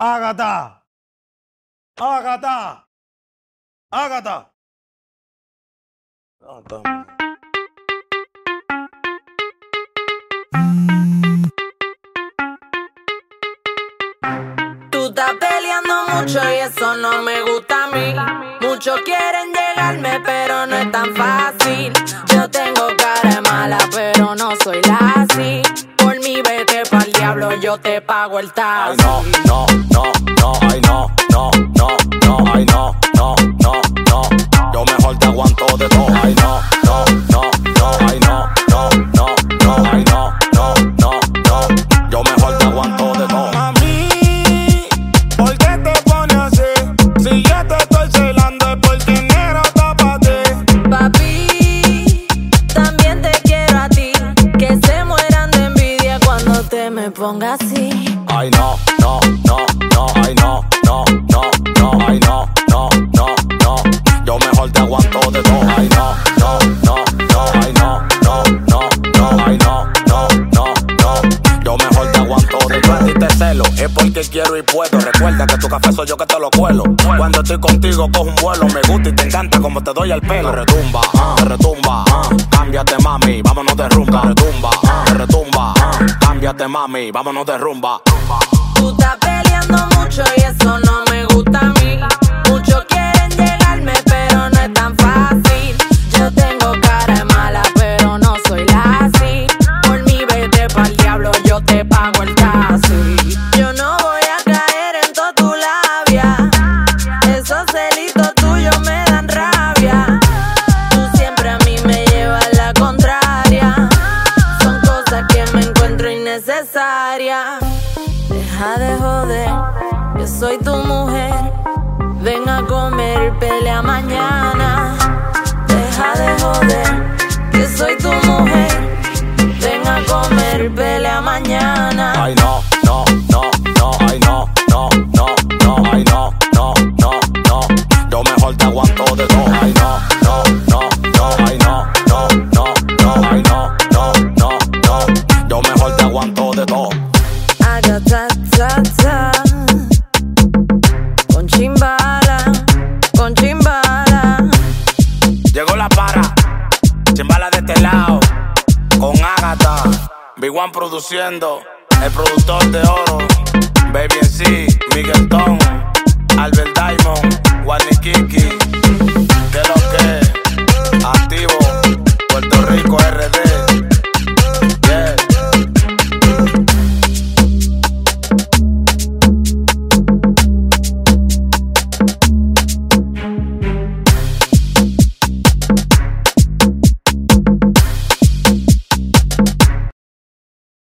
Ágata. Ágata. Ágata. Tú estás peleando mucho y eso no me gusta a mí. Muchos quieren llegarme, pero no es tan fácil. Yo tengo cara de mala, pero no soy lazy. Por mí vete pa'l diablo, yo te pago el taxi. Ay, no, ay, no, ay, no. Yo mejor te aguanto de todo. Ay, no, ay, no, ay, no. Yo mejor te aguanto de todo. Mami, ¿por qué te pones así? Si yo te estoy celando es porque negro tápate. Papi, también te quiero a ti. Que se mueran de envidia cuando te me ponga así. Ay, no, ay, no, ay, no. Yo mejor te aguanto de todo. Ay, no, ay, no, ay, no. Yo mejor te aguanto de todo. Si te celo es porque quiero y puedo. Recuerda que tu café soy yo que te lo cuelo. Cuando estoy contigo cojo un vuelo. Me gusta y te encanta como te doy el pelo. Me retumba, cámbiate mami, vámonos de rumba. Me retumba, cámbiate mami, vámonos de rumba. Tú estás peleando mucho y eso no me gusta a mí. Muchos quieren llegarme, pero no es tan fácil. Yo tengo cara de mala, pero no soy lazy. Por mí vete pa'l diablo, yo te pago el taxi. Yo no voy a caer en toda tu labia. Esos celitos tuyos me dan rabia. Tú siempre a mí me llevas la contraria. Son cosas que me encuentro innecesarias. Deja de joder, yo soy tu mujer. Ven a comer, pelea mañana. Deja de joder, que soy tu mujer. Ven a comer, pelea mañana. Ay, no, ay, no, ay, no. Yo mejor te aguanto de todo. Ay, no, ay, no, ay, no. Yo mejor te aguanto de todo. Ágata, ta, ta. Con chimbala. Llegó la para, chimbala de este lado. Con Ágata, Big One produciendo, el productor de oro.